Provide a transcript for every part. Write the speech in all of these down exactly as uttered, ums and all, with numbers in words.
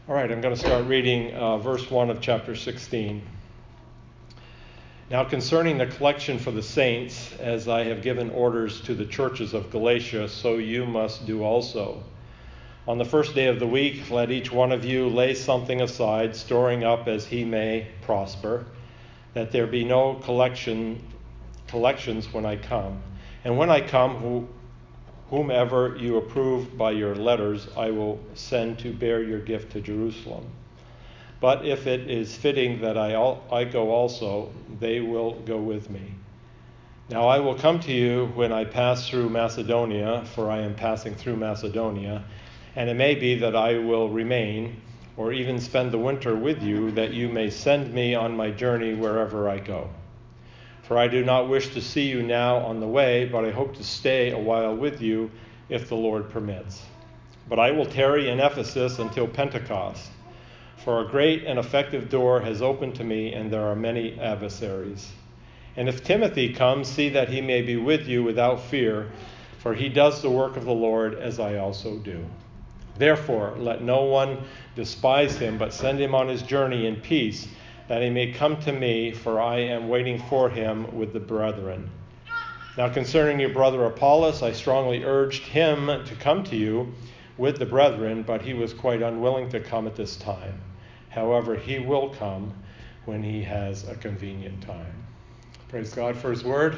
All right, I'm going to start reading uh, verse one of chapter sixteen. Now concerning the collection for the saints, as I have given orders to the churches of Galatia, so you must do also. On the first day of the week, let each one of you lay something aside, storing up as he may prosper, that there be no collection collections when I come. And when I come, who, whomever you approve by your letters, I will send to bear your gift to Jerusalem. But if it is fitting that I, al- I go also, they will go with me. Now I will come to you when I pass through Macedonia, for I am passing through Macedonia, and it may be that I will remain, or even spend the winter with you, that you may send me on my journey wherever I go. For I do not wish to see you now on the way, but I hope to stay a while with you, if the Lord permits. But I will tarry in Ephesus until Pentecost, for a great and effective door has opened to me, and there are many adversaries. And if Timothy comes, see that he may be with you without fear, for he does the work of the Lord, as I also do. Therefore, let no one despise him, but send him on his journey in peace, that he may come to me, for I am waiting for him with the brethren. Now concerning your brother Apollos, I strongly urged him to come to you with the brethren, but he was quite unwilling to come at this time. However, he will come when he has a convenient time. Praise God for his word.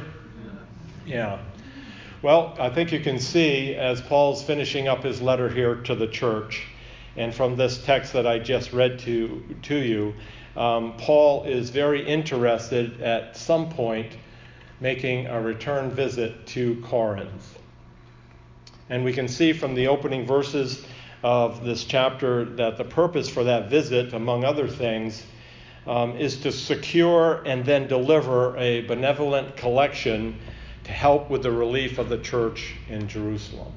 Yeah. Well, I think you can see as Paul's finishing up his letter here to the church, and from this text that I just read to, to you, um, Paul is very interested at some point making a return visit to Corinth. And we can see from the opening verses of this chapter that the purpose for that visit, among other things, um, is to secure and then deliver a benevolent collection to help with the relief of the church in Jerusalem.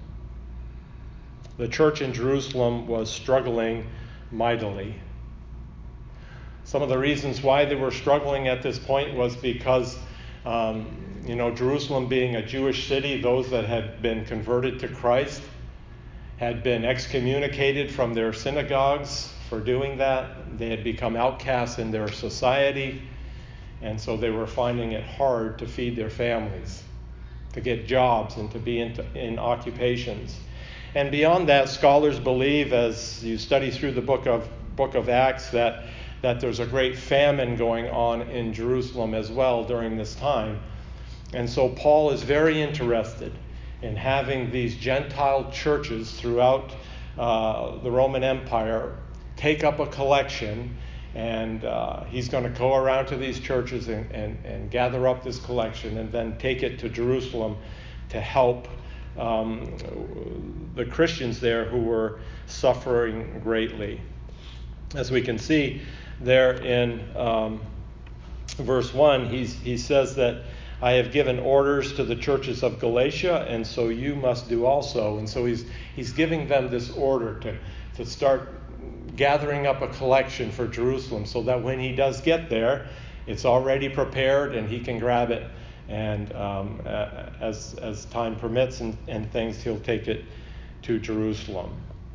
The church in Jerusalem was struggling mightily. Some of the reasons why they were struggling at this point was because, um, you know, Jerusalem being a Jewish city, those that had been converted to Christ had been excommunicated from their synagogues for doing that. They had become outcasts in their society, and so they were finding it hard to feed their families, to get jobs, and to be in, in occupations. And beyond that, scholars believe, as you study through the book of book of Acts, that, that there's a great famine going on in Jerusalem as well during this time. And so Paul is very interested in having these Gentile churches throughout uh, the Roman Empire take up a collection, and uh, he's going to go around to these churches and, and, and gather up this collection and then take it to Jerusalem to help um, the Christians there who were suffering greatly. As we can see there in um, verse one, he's, he says that I have given orders to the churches of Galatia, and so you must do also. And so he's he's giving them this order to, to start gathering up a collection for Jerusalem, so that when he does get there, it's already prepared and he can grab it. And um, as as time permits and, and things, he'll take it to Jerusalem.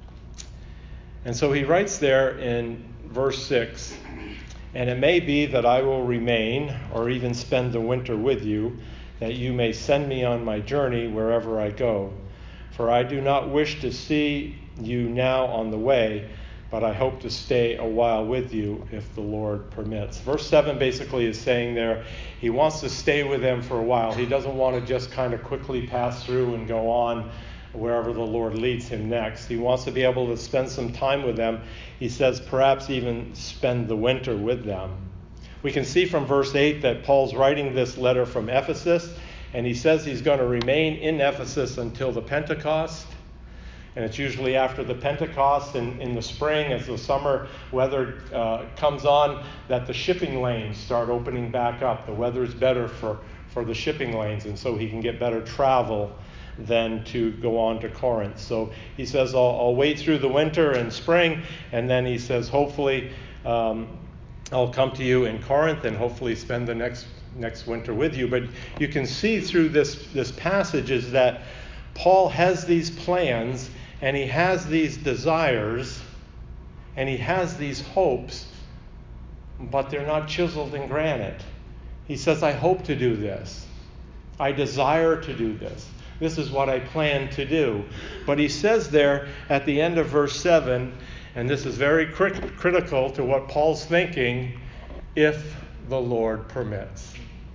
And so he writes there in verse six, and it may be that I will remain or even spend the winter with you, that you may send me on my journey wherever I go. For I do not wish to see you now on the way, but I hope to stay a while with you if the Lord permits. Verse seven basically is saying there, he wants to stay with them for a while. He doesn't want to just kind of quickly pass through and go on wherever the Lord leads him next. He wants to be able to spend some time with them. He says perhaps even spend the winter with them. We can see from verse eight that Paul's writing this letter from Ephesus, and he says he's going to remain in Ephesus until the Pentecost. And it's usually after the Pentecost in, in the spring, as the summer weather uh, comes on, that the shipping lanes start opening back up. The weather's better for, for the shipping lanes, and so he can get better travel than to go on to Corinth. So he says, I'll, I'll wait through the winter and spring, and then he says, hopefully um, I'll come to you in Corinth and hopefully spend the next next winter with you. But you can see through this, this passage is that Paul has these plans and he has these desires and he has these hopes, but they're not chiseled in granite. He says, I hope to do this. I desire to do this. This is what I plan to do. But he says there at the end of verse seven, and this is very crit- critical to what Paul's thinking, if the Lord permits.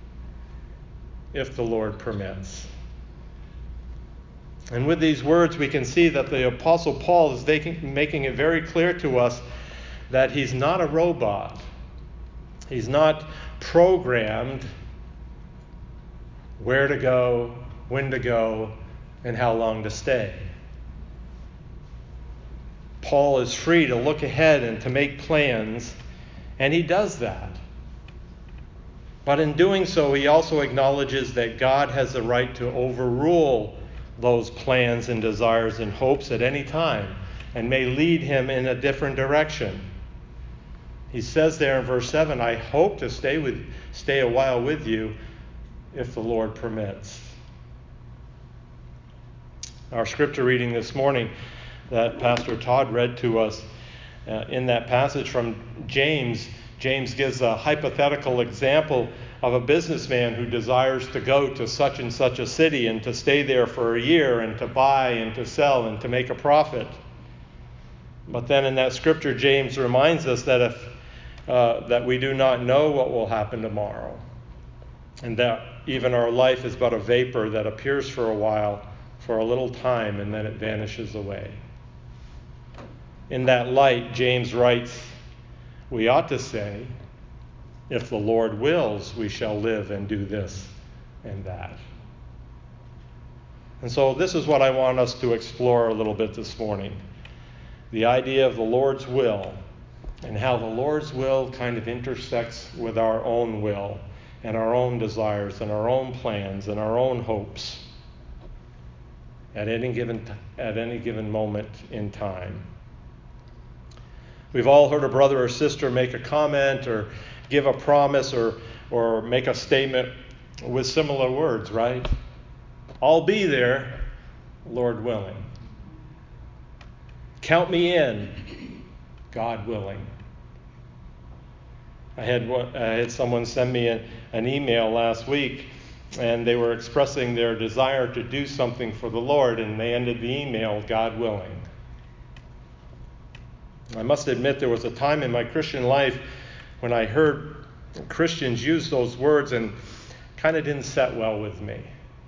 If the Lord permits. And with these words, we can see that the Apostle Paul is making, making it very clear to us that he's not a robot. He's not programmed where to go, when to go, and how long to stay. Paul is free to look ahead and to make plans, and he does that. But in doing so, he also acknowledges that God has the right to overrule those plans and desires and hopes at any time, and may lead him in a different direction. He says there in verse seven, I hope to stay with, stay a while with you if the Lord permits. Our scripture reading this morning that Pastor Todd read to us, uh, in that passage from James, James gives a hypothetical example of a businessman who desires to go to such and such a city and to stay there for a year and to buy and to sell and to make a profit. But then in that scripture, James reminds us that if uh, that we do not know what will happen tomorrow, and that even our life is but a vapor that appears for a while, for a little time, and then it vanishes away. In that light, James writes, we ought to say, if the Lord wills, we shall live and do this and that. And so this is what I want us to explore a little bit this morning. The idea of the Lord's will, and how the Lord's will kind of intersects with our own will and our own desires and our own plans and our own hopes at any given at any given moment in time. We've all heard a brother or sister make a comment or give a promise or or make a statement with similar words, right? I'll be there, Lord willing. Count me in, God willing. I had I had someone send me a, an email last week, and they were expressing their desire to do something for the Lord, and they ended the email, God willing. I must admit there was a time in my Christian life when I heard Christians use those words and kind of didn't set well with me.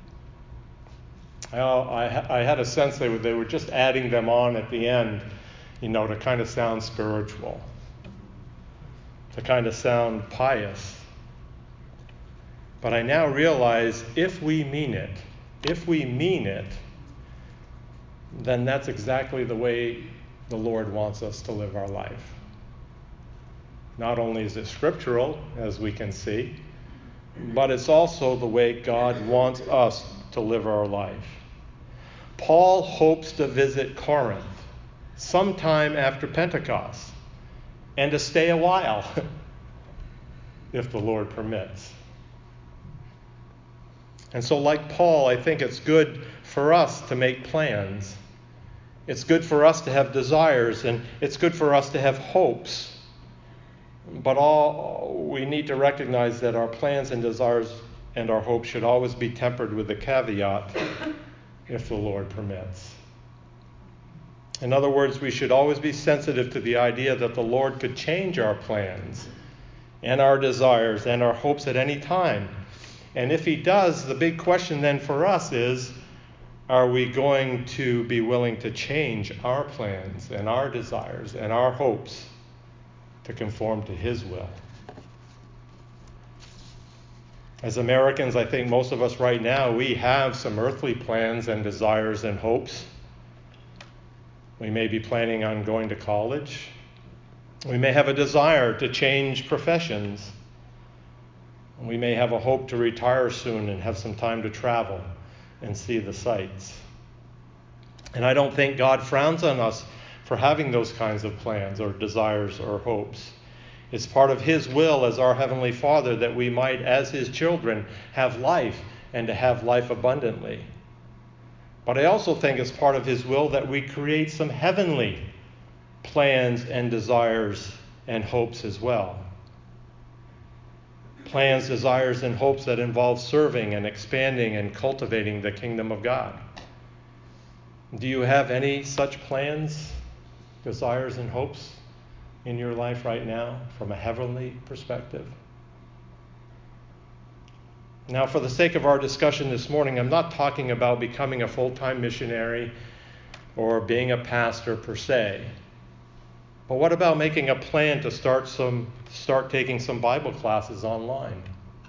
I, I, I had a sense they were, they were just adding them on at the end, you know, to kind of sound spiritual, to kind of sound pious. But I now realize if we mean it, if we mean it, then that's exactly the way the Lord wants us to live our life. Not only is it scriptural, as we can see, but it's also the way God wants us to live our life. Paul hopes to visit Corinth sometime after Pentecost and to stay a while, if the Lord permits. And so like Paul, I think it's good for us to make plans. It's good for us to have desires, and it's good for us to have hopes. But all we need to recognize that our plans and desires and our hopes should always be tempered with the caveat, if the Lord permits. In other words, we should always be sensitive to the idea that the Lord could change our plans and our desires and our hopes at any time. And if he does, the big question then for us is, are we going to be willing to change our plans and our desires and our hopes to conform to his will? As Americans, I think most of us right now, we have some earthly plans and desires and hopes. We may be planning on going to college. We may have a desire to change professions. We may have a hope to retire soon and have some time to travel and see the sights. And I don't think God frowns on us for having those kinds of plans or desires or hopes. It's part of his will as our Heavenly Father that we might, as his children, have life and to have life abundantly. But I also think it's part of his will that we create some heavenly plans and desires and hopes as well. Plans, desires, and hopes that involve serving and expanding and cultivating the kingdom of God. Do you have any such plans, desires, and hopes in your life right now from a heavenly perspective? Now, for the sake of our discussion this morning, I'm not talking about becoming a full-time missionary or being a pastor per se. But what about making a plan to start some start taking some Bible classes online?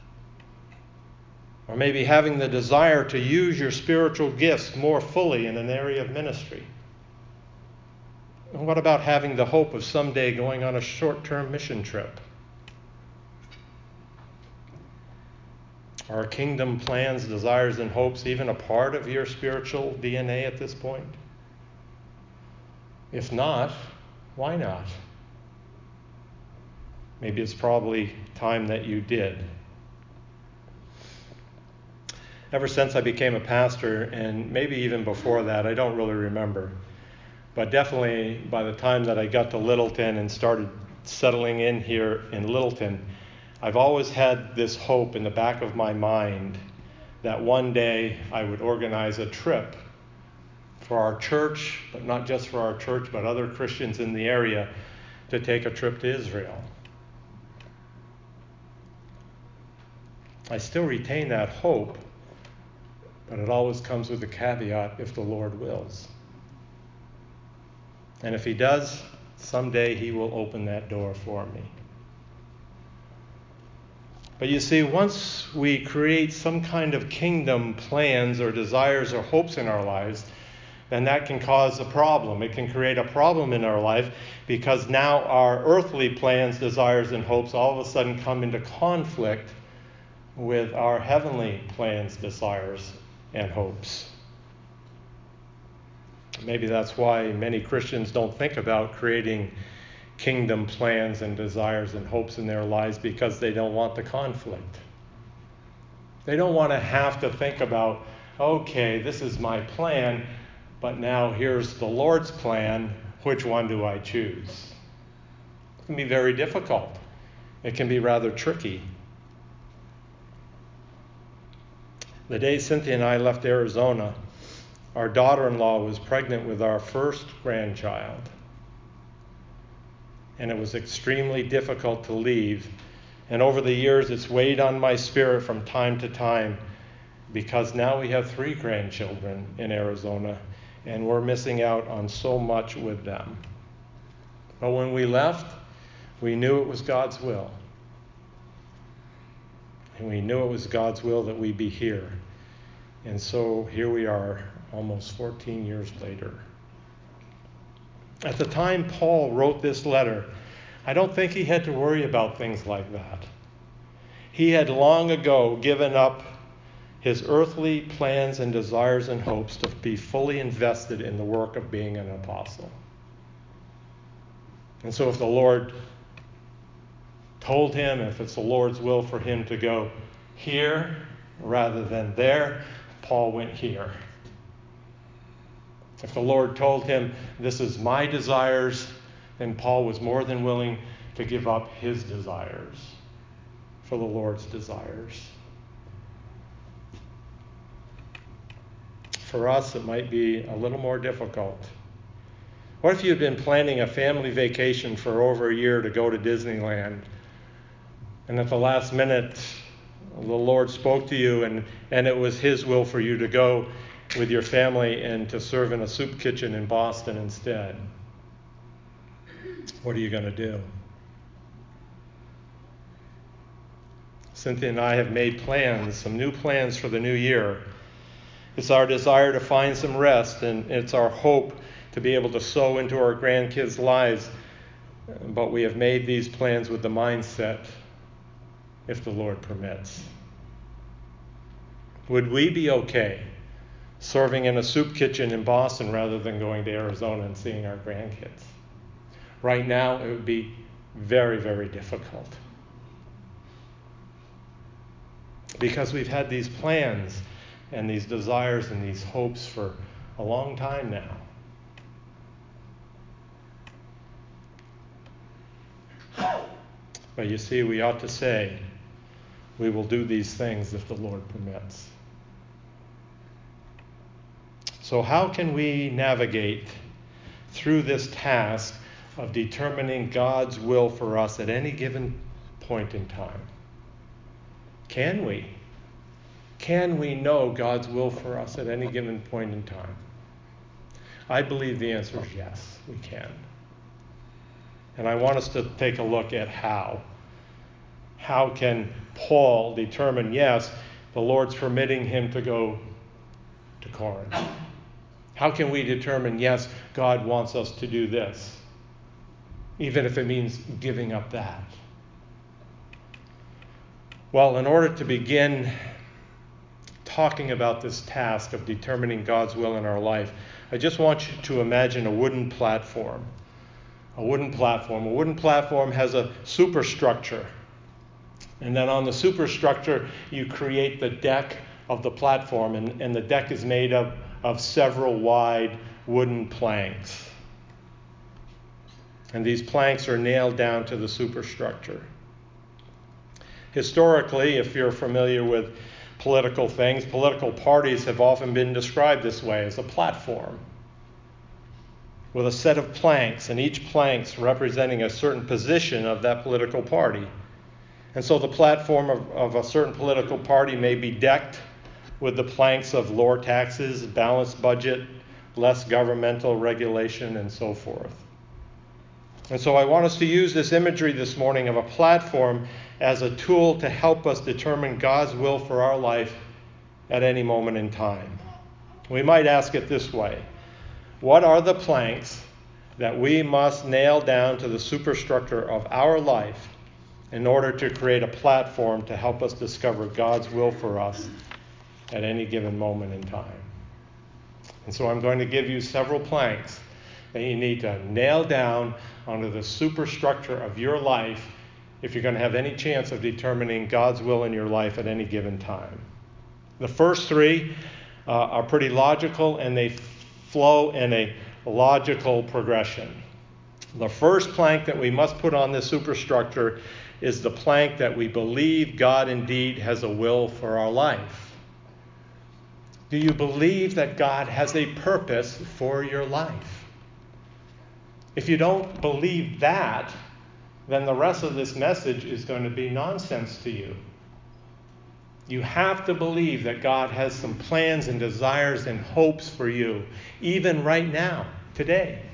Or maybe having the desire to use your spiritual gifts more fully in an area of ministry? And what about having the hope of someday going on a short-term mission trip? Are kingdom plans, desires, and hopes even a part of your spiritual D N A at this point? If not, why not? Maybe it's probably time that you did. Ever since I became a pastor, and maybe even before that, I don't really remember, but definitely by the time that I got to Littleton and started settling in here in Littleton, I've always had this hope in the back of my mind that one day I would organize a trip for our church, but not just for our church, but other Christians in the area, to take a trip to Israel. I still retain that hope, but it always comes with a caveat: if the Lord wills. And if he does, someday he will open that door for me. But you see, once we create some kind of kingdom plans or desires or hopes in our lives, then that can cause a problem. It can create a problem in our life, because now our earthly plans, desires, and hopes all of a sudden come into conflict with our heavenly plans, desires, and hopes. Maybe that's why many Christians don't think about creating kingdom plans and desires and hopes in their lives, because they don't want the conflict. They don't want to have to think about, okay, this is my plan, but now here's the Lord's plan. Which one do I choose? It can be very difficult. It can be rather tricky. The day Cynthia and I left Arizona, our daughter-in-law was pregnant with our first grandchild. And it was extremely difficult to leave. And over the years, it's weighed on my spirit from time to time, because now we have three grandchildren in Arizona, and we're missing out on so much with them. But when we left, we knew it was God's will. And we knew it was God's will that we be here. And so here we are, almost fourteen years later. At the time Paul wrote this letter, I don't think he had to worry about things like that. He had long ago given up his earthly plans and desires and hopes to be fully invested in the work of being an apostle. And so if the Lord told him, if it's the Lord's will for him to go here rather than there, Paul went here. If the Lord told him, this is my desires, then Paul was more than willing to give up his desires for the Lord's desires. For us, it might be a little more difficult. What if you had been planning a family vacation for over a year to go to Disneyland, and at the last minute, the Lord spoke to you, and, and it was his will for you to go with your family and to serve in a soup kitchen in Boston instead? What are you going to do? Cynthia and I have made plans, some new plans for the new year. It's our desire to find some rest, and it's our hope to be able to sow into our grandkids' lives. But we have made these plans with the mindset, if the Lord permits. Would we be okay serving in a soup kitchen in Boston rather than going to Arizona and seeing our grandkids? Right now, it would be very, very difficult, because we've had these plans and these desires and these hopes for a long time now. But you see, we ought to say, we will do these things if the Lord permits. So how can we navigate through this task of determining God's will for us at any given point in time? Can we? Can we know God's will for us at any given point in time? I believe the answer is yes, we can. And I want us to take a look at how. How can Paul determine, yes, the Lord's permitting him to go to Corinth? How can we determine, yes, God wants us to do this, even if it means giving up that? Well, in order to begin talking about this task of determining God's will in our life, I just want you to imagine a wooden platform. A wooden platform. A wooden platform has a superstructure. And then on the superstructure, you create the deck of the platform. And, and the deck is made up of several wide wooden planks. And these planks are nailed down to the superstructure. Historically, if you're familiar with political things, political parties have often been described this way, as a platform with a set of planks, and each plank's representing a certain position of that political party. And so the platform of, of a certain political party may be decked with the planks of lower taxes, balanced budget, less governmental regulation, and so forth. And so I want us to use this imagery this morning of a platform as a tool to help us determine God's will for our life at any moment in time. We might ask it this way: what are the planks that we must nail down to the superstructure of our life in order to create a platform to help us discover God's will for us at any given moment in time? And so I'm going to give you several planks that you need to nail down onto the superstructure of your life if you're going to have any chance of determining God's will in your life at any given time. The first three uh, are pretty logical, and they flow in a logical progression. The first plank that we must put on this superstructure is the plank that we believe God indeed has a will for our life. Do you believe that God has a purpose for your life? If you don't believe that, then the rest of this message is going to be nonsense to you. You have to believe that God has some plans and desires and hopes for you, even right now, today.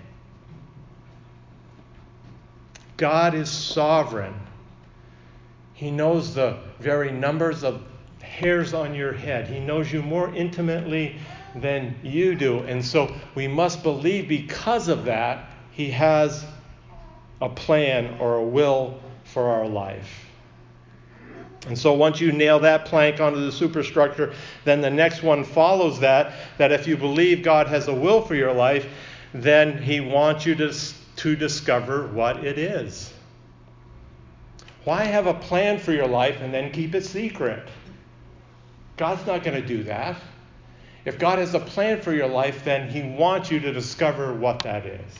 God is sovereign. He knows the very numbers of hairs on your head. He knows you more intimately than you do. And so we must believe, because of that, He has a plan or a will for our life. And so once you nail that plank onto the superstructure, then the next one follows that, that if you believe God has a will for your life, then He wants you to, to discover what it is. Why have a plan for your life and then keep it secret? God's not going to do that. If God has a plan for your life, then He wants you to discover what that is.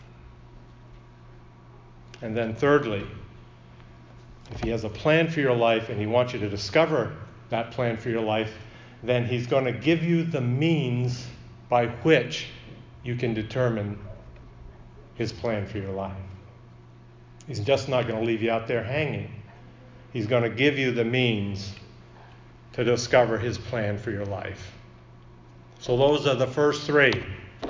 And then thirdly, if He has a plan for your life and He wants you to discover that plan for your life, then He's going to give you the means by which you can determine His plan for your life. He's just not going to leave you out there hanging. He's going to give you the means to discover His plan for your life. So those are the first three.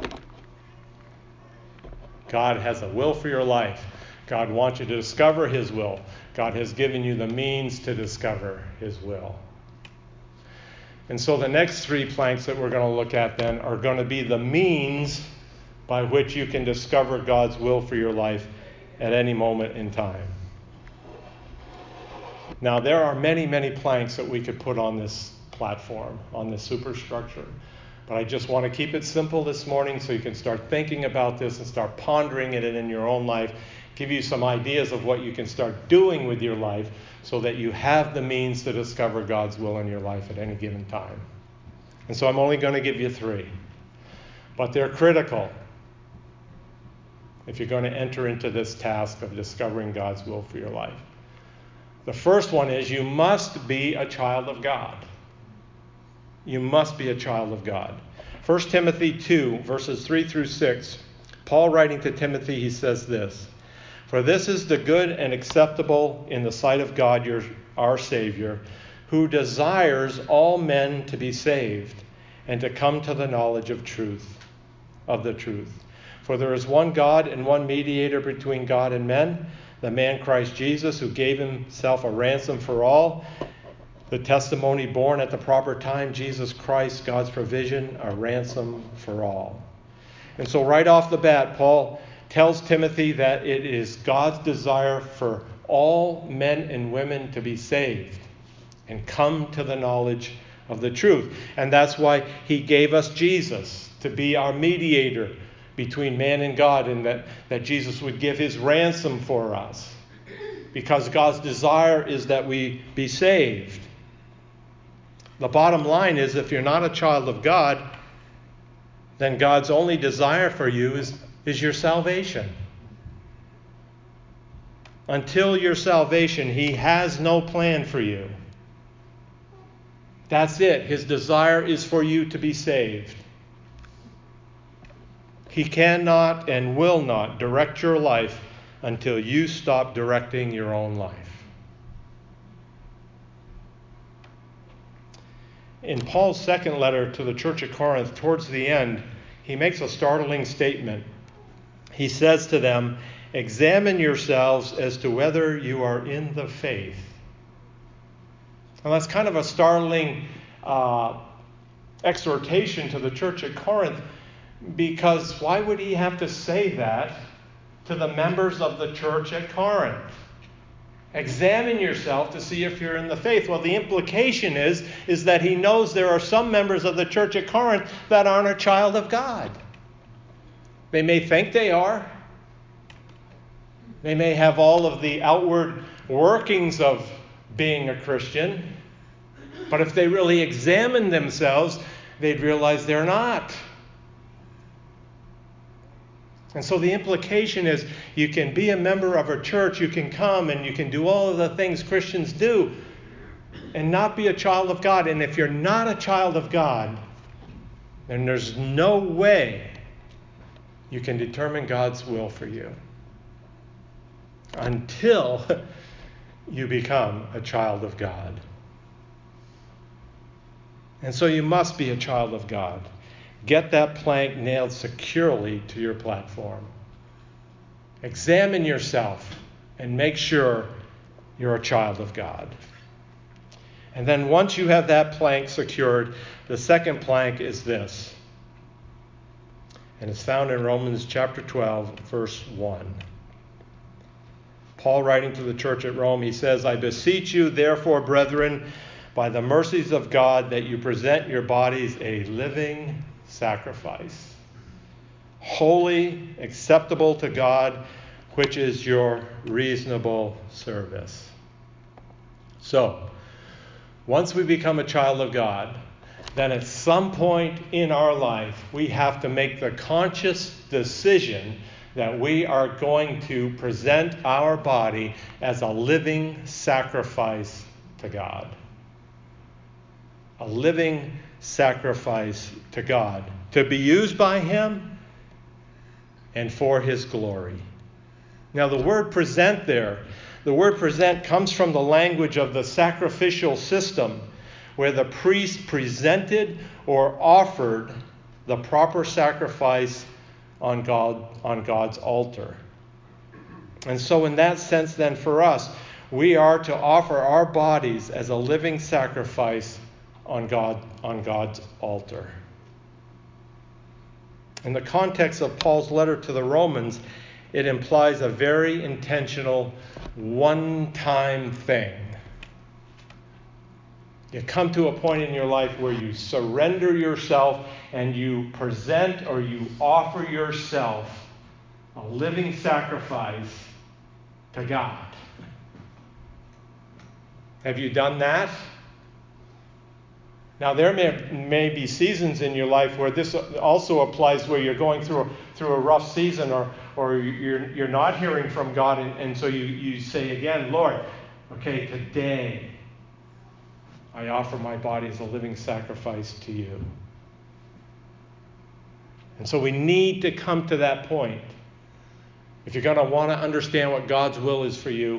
God has a will for your life. God wants you to discover His will. God has given you the means to discover His will. And so the next three planks that we're going to look at then are going to be the means by which you can discover God's will for your life at any moment in time. Now, there are many, many planks that we could put on this platform, on this superstructure. But I just want to keep it simple this morning so you can start thinking about this and start pondering it in your own life. Give you some ideas of what you can start doing with your life so that you have the means to discover God's will in your life at any given time. And so I'm only going to give you three. But they're critical if you're going to enter into this task of discovering God's will for your life. The first one is you must be a child of God. You must be a child of God. First Timothy two, verses three through six, Paul writing to Timothy, he says this, "For this is the good and acceptable in the sight of God, your, our Savior, who desires all men to be saved and to come to the knowledge of truth, of the truth. For there is one God and one mediator between God and men, the man Christ Jesus, who gave himself a ransom for all, the testimony born at the proper time, Jesus Christ, God's provision, a ransom for all." And so right off the bat, Paul tells Timothy that it is God's desire for all men and women to be saved and come to the knowledge of the truth. And that's why he gave us Jesus to be our mediator between man and God, and that, that Jesus would give his ransom for us. Because God's desire is that we be saved. The bottom line is, if you're not a child of God, then God's only desire for you is, is your salvation. Until your salvation, he has no plan for you. That's it. His desire is for you to be saved. He cannot and will not direct your life until you stop directing your own life. In Paul's second letter to the church at Corinth, towards the end, he makes a startling statement. He says to them, "Examine yourselves as to whether you are in the faith." And that's kind of a startling uh, exhortation to the church at Corinth, because why would he have to say that to the members of the church at Corinth? Examine yourself to see if you're in the faith. Well, the implication is, is that he knows there are some members of the church at Corinth that aren't a child of God. They may think they are. They may have all of the outward workings of being a Christian. But if they really examine themselves, they'd realize they're not. And so the implication is, you can be a member of a church, you can come and you can do all of the things Christians do and not be a child of God. And if you're not a child of God, then there's no way you can determine God's will for you until you become a child of God. And so you must be a child of God. Get that plank nailed securely to your platform. Examine yourself and make sure you're a child of God. And then once you have that plank secured, the second plank is this. And it's found in Romans chapter twelve, verse one. Paul, writing to the church at Rome, he says, "I beseech you, therefore, brethren, by the mercies of God, that you present your bodies a living sacrifice, holy, acceptable to God, which is your reasonable service." So, once we become a child of God, then at some point in our life, we have to make the conscious decision that we are going to present our body as a living sacrifice to God. A living sacrifice to God, to be used by him and for his glory. Now the word present there, the word present comes from the language of the sacrificial system, where the priest presented or offered the proper sacrifice on God, on God's altar. And so in that sense then for us, we are to offer our bodies as a living sacrifice on God, on God's altar. In the context of Paul's letter to the Romans, it implies a very intentional one-time thing. You come to a point in your life where you surrender yourself and you present or you offer yourself a living sacrifice to God. Have you done that? Now, there may, may be seasons in your life where this also applies, where you're going through a, through a rough season, or, or you're, you're not hearing from God, and, and so you, you say again, Lord, Okay, today I offer my body as a living sacrifice to you. And so we need to come to that point. If you're going to want to understand what God's will is for you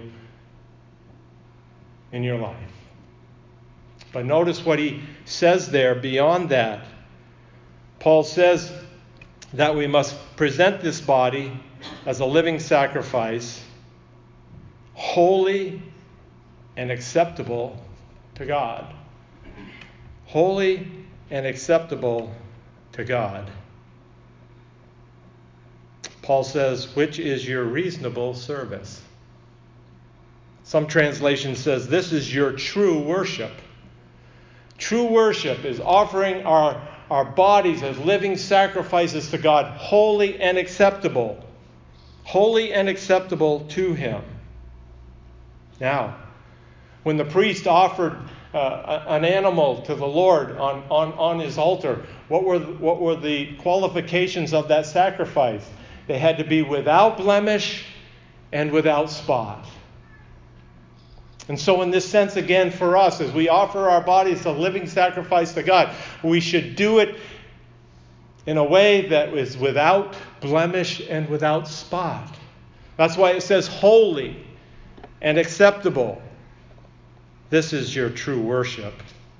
in your life. But notice what he says there beyond that. Paul says that we must present this body as a living sacrifice, holy and acceptable to God. Holy and acceptable to God. Paul says, which is your reasonable service. Some translation says this is your true worship. True worship is offering our, our bodies as living sacrifices to God, holy and acceptable. Holy and acceptable to him. Now, when the priest offered uh, an animal to the Lord on, on, on his altar, what were, what were the qualifications of that sacrifice? They had to be without blemish and without spot. And so in this sense, again, for us, as we offer our bodies a living sacrifice to God, we should do it in a way that is without blemish and without spot. That's why it says holy and acceptable. This is your true worship.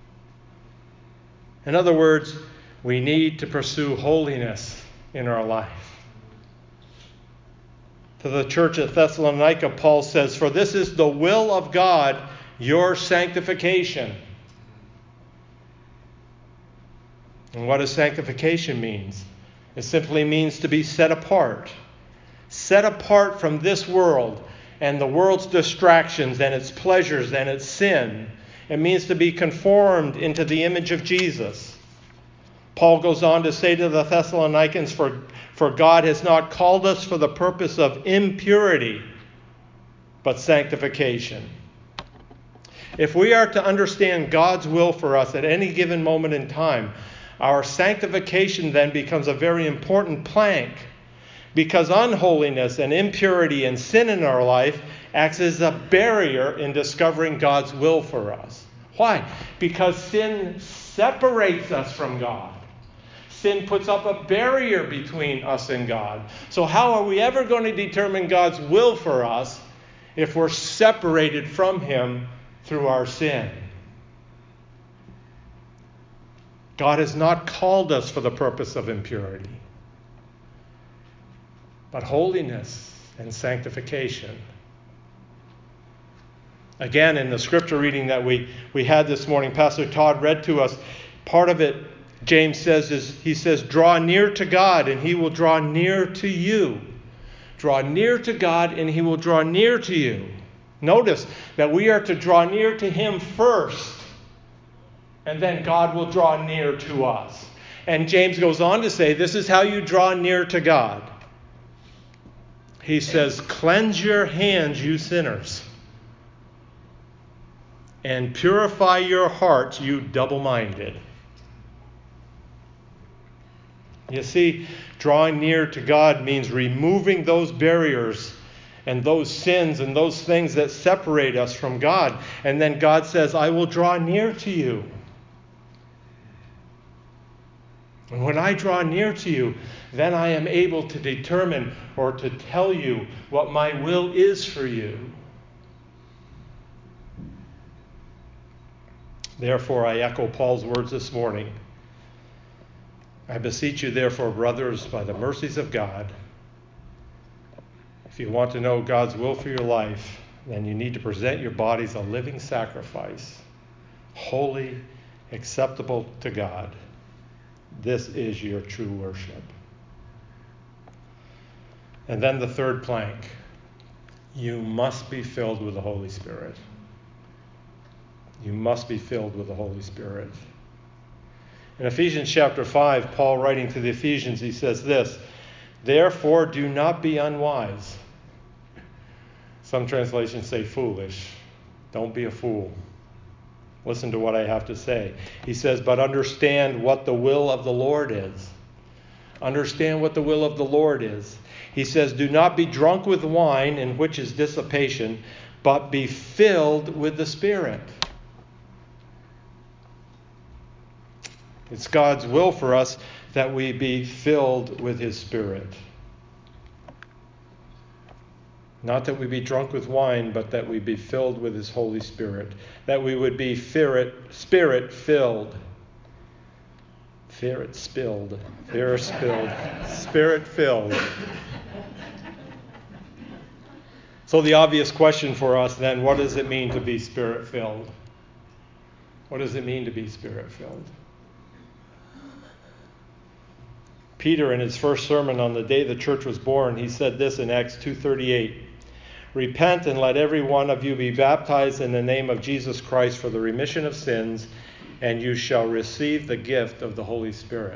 In other words, we need to pursue holiness in our life. To the church at Thessalonica, Paul says, for this is the will of God, your sanctification. And what does sanctification mean? It simply means to be set apart. Set apart from this world and the world's distractions and its pleasures and its sin. It means to be conformed into the image of Jesus. Paul goes on to say to the Thessalonians, for, for God has not called us for the purpose of impurity, but sanctification. If we are to understand God's will for us at any given moment in time, our sanctification then becomes a very important plank, because unholiness and impurity and sin in our life acts as a barrier in discovering God's will for us. Why? Because sin separates us from God. Sin puts up a barrier between us and God. So how are we ever going to determine God's will for us if we're separated from him through our sin? God has not called us for the purpose of impurity, but holiness and sanctification. Again, in the scripture reading that we, we had this morning, Pastor Todd read to us, part of it, James says, is he says, draw near to God and he will draw near to you. Draw near to God and he will draw near to you. Notice that we are to draw near to him first, and then God will draw near to us. And James goes on to say, this is how you draw near to God. He says, cleanse your hands, you sinners, and purify your hearts, you double-minded. You see, drawing near to God means removing those barriers and those sins and those things that separate us from God. And then God says, I will draw near to you. And when I draw near to you, then I am able to determine or to tell you what my will is for you. Therefore, I echo Paul's words this morning. I beseech you, therefore, brothers, by the mercies of God, if you want to know God's will for your life, then you need to present your bodies a living sacrifice, holy, acceptable to God. This is your true worship. And then the third plank, you must be filled with the Holy Spirit. You must be filled with the Holy Spirit. In Ephesians chapter five, Paul writing to the Ephesians, he says this, therefore do not be unwise. Some translations say foolish. Don't be a fool. Listen to what I have to say. He says, but understand what the will of the Lord is. Understand what the will of the Lord is. He says, do not be drunk with wine, in which is dissipation, but be filled with the Spirit. It's God's will for us that we be filled with His Spirit. Not that we be drunk with wine, but that we be filled with His Holy Spirit. That we would be Spirit-filled. Ferret spilled. Ferret spilled. Spirit-filled. So the obvious question for us then, what does it mean to be Spirit-filled? What does it mean to be Spirit-filled? Peter, in his first sermon on the day the church was born, he said this in Acts two thirty-eight. Repent and let every one of you be baptized in the name of Jesus Christ for the remission of sins, and you shall receive the gift of the Holy Spirit.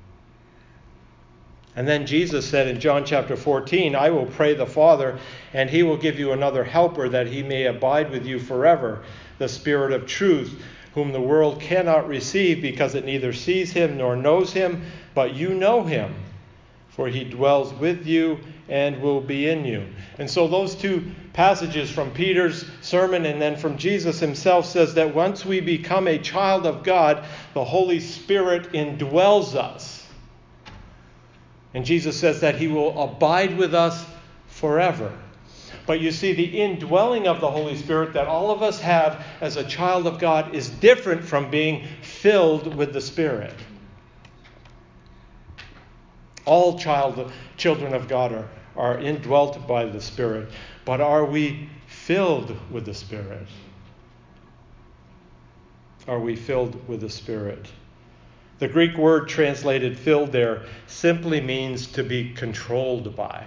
And then Jesus said in John chapter fourteen, I will pray the Father, and He will give you another helper, that He may abide with you forever, the Spirit of truth, whom the world cannot receive, because it neither sees Him nor knows Him, but you know Him, for He dwells with you and will be in you. And so those two passages from Peter's sermon and then from Jesus Himself says that once we become a child of God, the Holy Spirit indwells us. And Jesus says that He will abide with us forever. But you see, the indwelling of the Holy Spirit that all of us have as a child of God is different from being filled with the Spirit. All child, children of God are, are indwelt by the Spirit. But are we filled with the Spirit? Are we filled with the Spirit? The Greek word translated filled there simply means to be controlled by.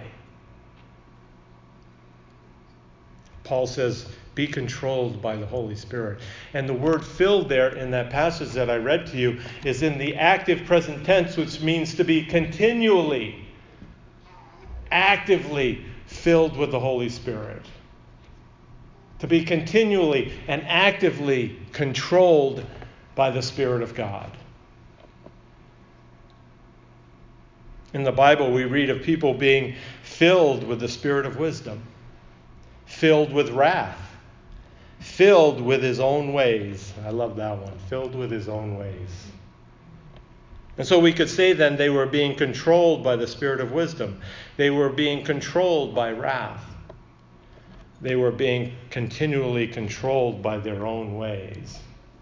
Paul says, be controlled by the Holy Spirit. And the word filled there in that passage that I read to you is in the active present tense, which means to be continually, actively filled with the Holy Spirit. To be continually and actively controlled by the Spirit of God. In the Bible, we read of people being filled with the spirit of wisdom, filled with wrath, filled with his own ways. I love that one. Filled with his own ways. And so we could say then they were being controlled by the spirit of wisdom. They were being controlled by wrath. They were being continually controlled by their own ways.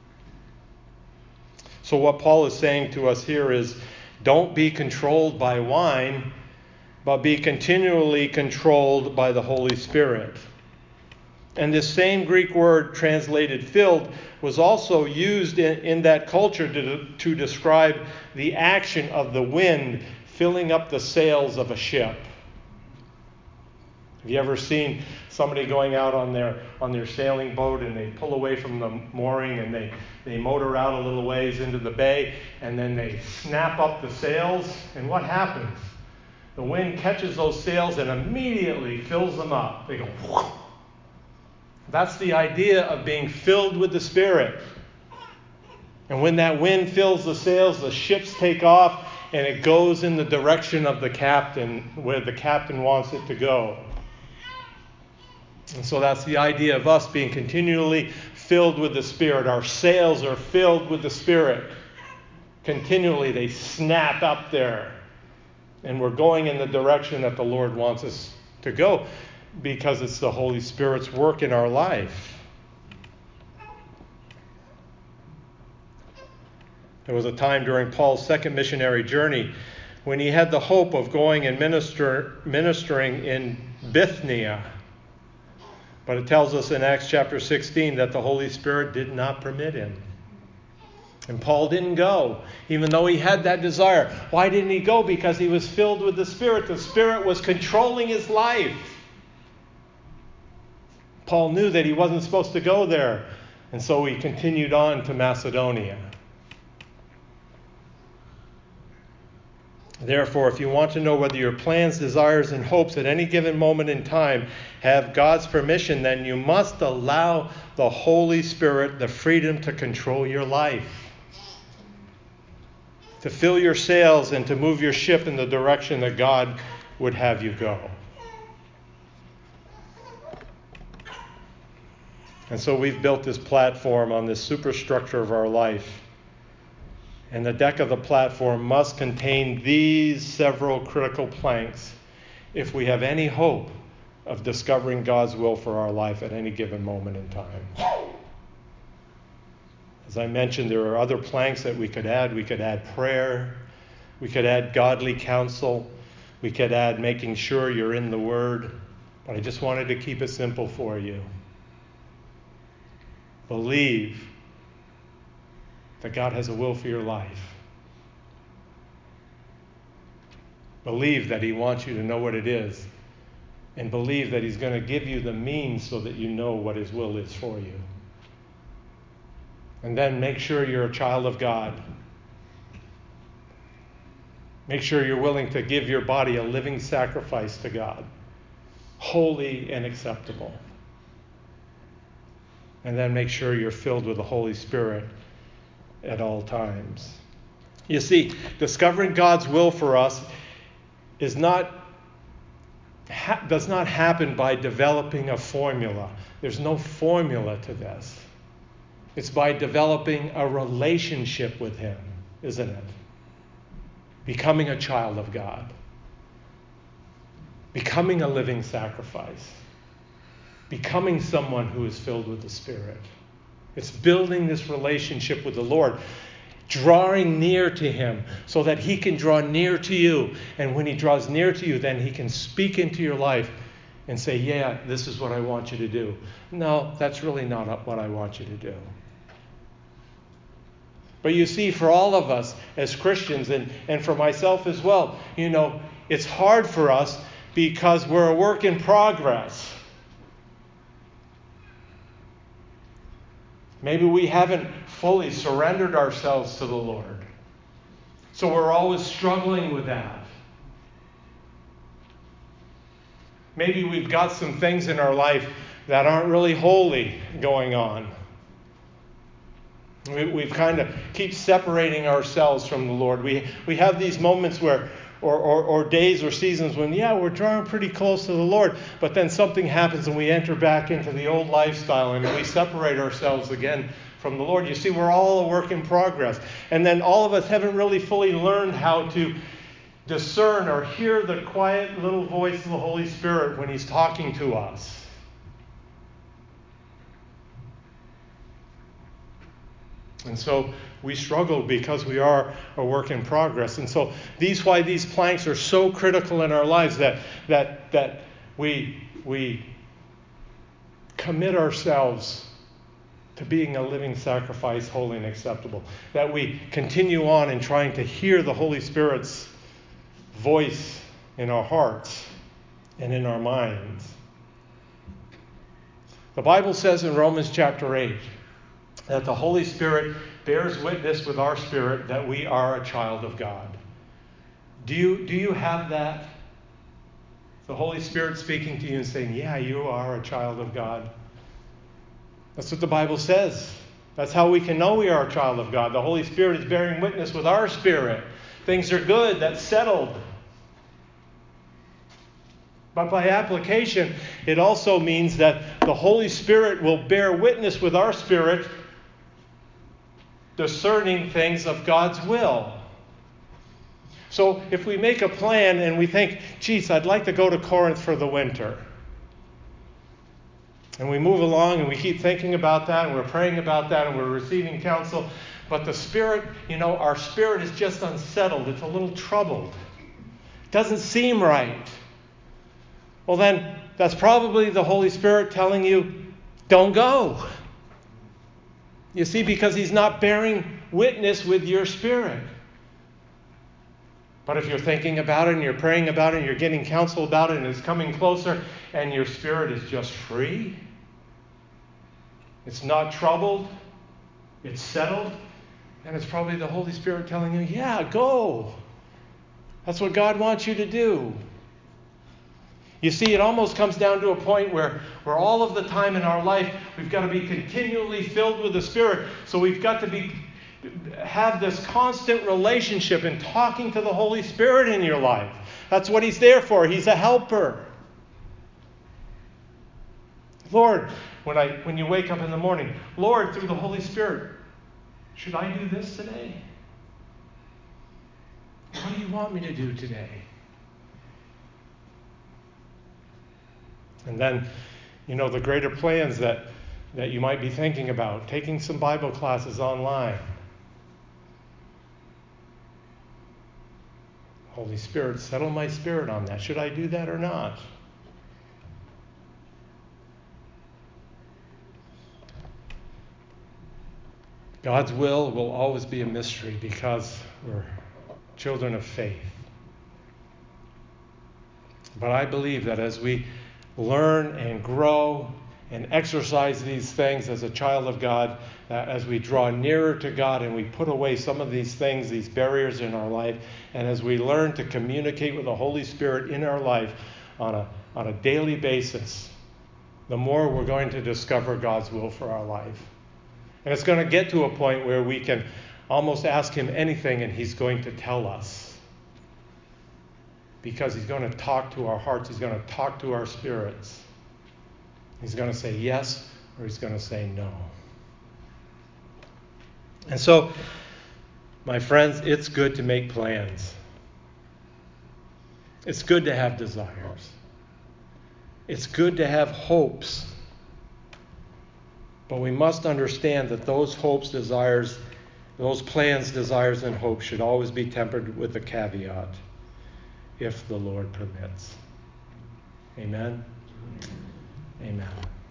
So what Paul is saying to us here is, don't be controlled by wine, but be continually controlled by the Holy Spirit. And this same Greek word translated filled was also used in, in that culture to, to describe the action of the wind filling up the sails of a ship. Have you ever seen somebody going out on their on their sailing boat and they pull away from the mooring and they, they motor out a little ways into the bay and then they snap up the sails? And what happens? The wind catches those sails and immediately fills them up. They go, whoosh. That's the idea of being filled with the Spirit. And when that wind fills the sails, the ships take off and it goes in the direction of the captain, where the captain wants it to go. And so that's the idea of us being continually filled with the Spirit. Our sails are filled with the Spirit. Continually they snap up there. And we're going in the direction that the Lord wants us to go, because it's the Holy Spirit's work in our life. There was a time during Paul's second missionary journey when he had the hope of going and minister, ministering in Bithynia. But it tells us in Acts chapter sixteen that the Holy Spirit did not permit him. And Paul didn't go, even though he had that desire. Why didn't he go? Because he was filled with the Spirit. The Spirit was controlling his life. Paul knew that he wasn't supposed to go there, and so he continued on to Macedonia. Therefore, if you want to know whether your plans, desires, and hopes at any given moment in time have God's permission, then you must allow the Holy Spirit the freedom to control your life, to fill your sails and to move your ship in the direction that God would have you go. And so we've built this platform on this superstructure of our life. And the deck of the platform must contain these several critical planks if we have any hope of discovering God's will for our life at any given moment in time. As I mentioned, there are other planks that we could add. We could add prayer. We could add godly counsel. We could add making sure you're in the Word. But I just wanted to keep it simple for you. Believe that God has a will for your life. Believe that He wants you to know what it is. And believe that He's going to give you the means so that you know what His will is for you. And then make sure you're a child of God. Make sure you're willing to give your body a living sacrifice to God, holy and acceptable. And then make sure you're filled with the Holy Spirit at all times. You see, discovering God's will for us is not ha- does not happen by developing a formula. There's no formula to this. It's by developing a relationship with Him, isn't it? Becoming a child of God. Becoming a living sacrifice. Becoming someone who is filled with the Spirit. It's building this relationship with the Lord. Drawing near to Him so that He can draw near to you. And when He draws near to you, then He can speak into your life and say, yeah, this is what I want you to do. No, that's really not what I want you to do. But you see, for all of us as Christians, and, and for myself as well, you know, it's hard for us because we're a work in progress. Maybe we haven't fully surrendered ourselves to the Lord. So we're always struggling with that. Maybe we've got some things in our life that aren't really holy going on. We, we've kind of keep separating ourselves from the Lord. We we have these moments where, or, or, or days or seasons when, yeah, we're drawing pretty close to the Lord, but then something happens and we enter back into the old lifestyle and we separate ourselves again from the Lord. You see, we're all a work in progress. And then all of us haven't really fully learned how to discern or hear the quiet little voice of the Holy Spirit when He's talking to us. And so we struggle because we are a work in progress. And so these why these planks are so critical in our lives, that that that we we commit ourselves to being a living sacrifice, holy and acceptable. That we continue on in trying to hear the Holy Spirit's voice in our hearts and in our minds. The Bible says in Romans chapter eight that the Holy Spirit bears witness with our spirit that we are a child of God. Do you, do you have that? The Holy Spirit speaking to you and saying, yeah, you are a child of God. That's what the Bible says. That's how we can know we are a child of God. The Holy Spirit is bearing witness with our spirit. Things are good. That's settled. But by application, it also means that the Holy Spirit will bear witness with our spirit discerning things of God's will. So if we make a plan and we think, geez, I'd like to go to Corinth for the winter. And we move along and we keep thinking about that and we're praying about that and we're receiving counsel. But the Spirit, you know, our spirit is just unsettled. It's a little troubled. It doesn't seem right. Well then, that's probably the Holy Spirit telling you, don't go. You see, because He's not bearing witness with your spirit. But if you're thinking about it and you're praying about it and you're getting counsel about it and it's coming closer and your spirit is just free, it's not troubled, it's settled, then it's probably the Holy Spirit telling you, yeah, go. That's what God wants you to do. You see, it almost comes down to a point where, where all of the time in our life, we've got to be continually filled with the Spirit. So we've got to be have this constant relationship in talking to the Holy Spirit in your life. That's what He's there for. He's a helper. Lord, when I when you wake up in the morning, Lord, through the Holy Spirit, should I do this today? What do you want me to do today? And then, you know, the greater plans that, that you might be thinking about, taking some Bible classes online. Holy Spirit, settle my spirit on that. Should I do that or not? God's will will always be a mystery because we're children of faith. But I believe that as we learn and grow and exercise these things as a child of God, that as we draw nearer to God and we put away some of these things, these barriers in our life, and as we learn to communicate with the Holy Spirit in our life on a, on a daily basis, the more we're going to discover God's will for our life. And it's going to get to a point where we can almost ask Him anything and He's going to tell us. Because He's going to talk to our hearts. He's going to talk to our spirits. He's going to say yes or He's going to say no. And so, my friends, it's good to make plans. It's good to have desires. It's good to have hopes. But we must understand that those hopes, desires, those plans, desires, and hopes should always be tempered with a caveat, if the Lord permits. Amen? Amen.